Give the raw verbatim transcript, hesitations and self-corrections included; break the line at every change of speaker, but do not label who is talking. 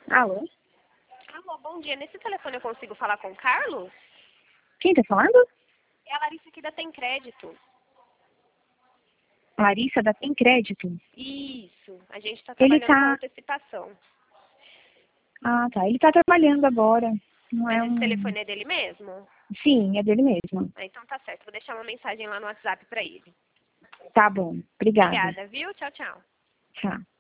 Alô?
Alô, bom dia. Nesse telefone eu consigo falar com o Carlos?
Quem tá falando?
É a Larissa aqui da Tem Crédito.
Larissa da Tem Crédito?
Isso. A gente está
Ele
trabalhando com
tá...
antecipação.
Ah, tá. Ele tá trabalhando agora. Não
Mas
é
esse
um...
telefone é dele mesmo?
Sim, é dele mesmo.
Ah, então tá certo. Vou deixar uma mensagem lá no WhatsApp para ele.
Tá bom. Obrigada.
Obrigada, viu? Tchau, tchau.
Tchau.